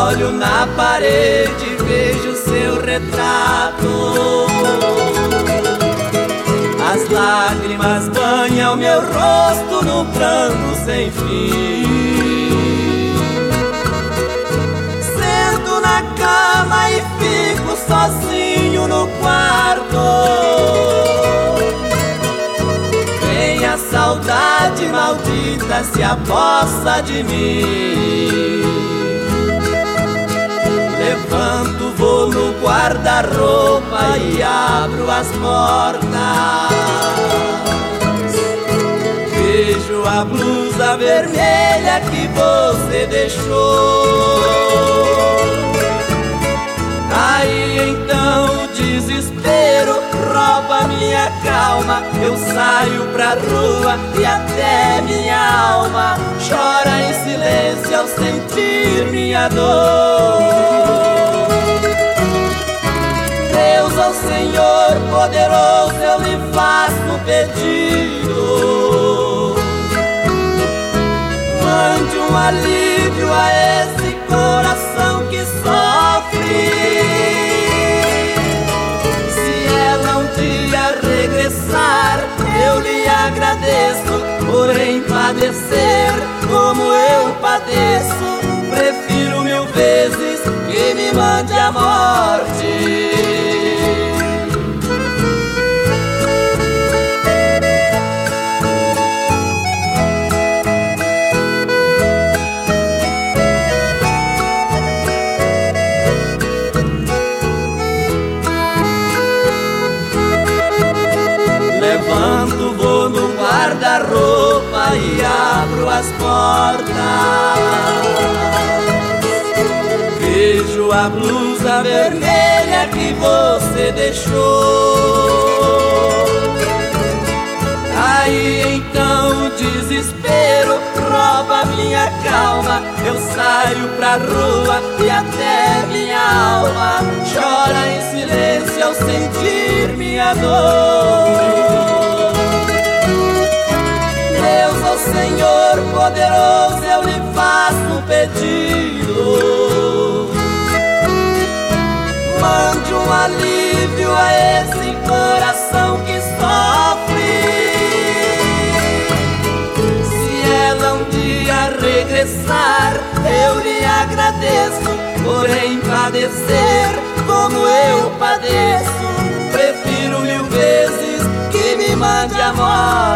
Olho na parede e vejo seu retrato. As lágrimas banham meu rosto no pranto sem fim. Sento na cama e fico sozinho no quarto. Vem a saudade maldita, se apossa de mim. Levanto, vou no guarda-roupa e abro as portas. Vejo a blusa vermelha que você deixou. Aí então o desespero rouba minha calma. Eu saio pra rua e até minha alma chora em silêncio ao sentir minha dor. Deus, ó Senhor poderoso, eu lhe faço um pedido. Mande um alívio a esse coração que sofre. Se ela um dia regressar, eu lhe agradeço. Porém padecer como eu padeço, prefiro mil vezes que me mande a morte. Levanto, vou no guarda-roupa e abro as portas. Vejo a blusa vermelha que você deixou. Aí então o desespero rouba minha calma. Eu saio pra rua e até minha alma chora em silêncio ao sentir minha dor. Deus, ó Senhor poderoso, eu lhe faço um pedido. Mande um alívio a esse coração que sofre. Se ela um dia regressar, eu lhe agradeço. Porém padecer como eu padeço, prefiro mil vezes que me mande a morte.